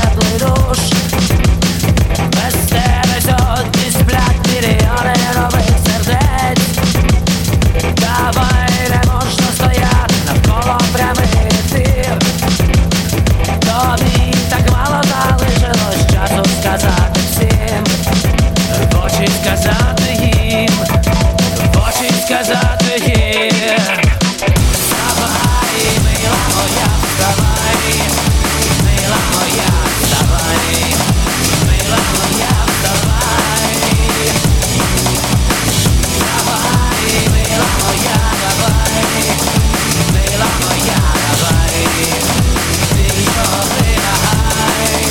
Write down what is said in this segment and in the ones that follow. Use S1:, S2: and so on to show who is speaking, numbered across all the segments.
S1: теплий душ. Без тебе сьогодні сплять мільйони нових сердець. Давай, не можна стояти навколо прямий ефір. Тобі так мало залишилось часу сказати всім, в очі сказати їм, в очі сказати їм. Вставай, мила моя, вставай, мила моя, вставай, мила моя, вставай. Давай, мила моя, давай, мила моя, давай, більше не лягай.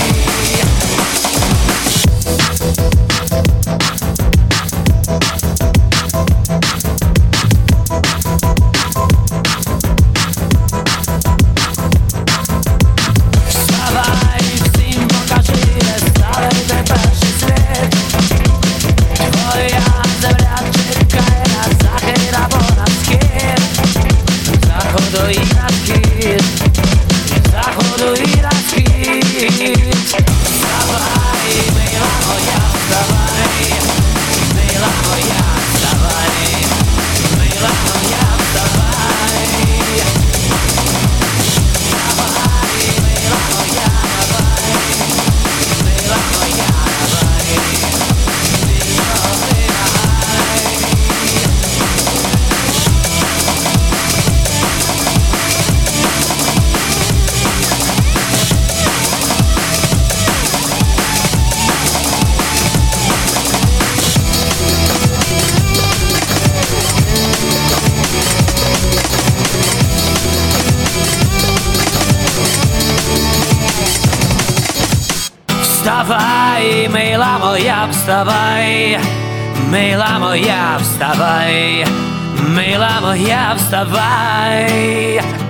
S1: Вставай, всім покажи, де ставити перший слід. Твоя земля чекає на захід або на схід, заходу і на схід, заходу і на схід. Вставай, мила моя, вставай, мила моя, вставай, мила моя, вставай. Давай, мила моя, давай, мила моя, давай, більше не лягай. Вставай, мила моя, вставай, мила моя, вставай, мила моя, вставай.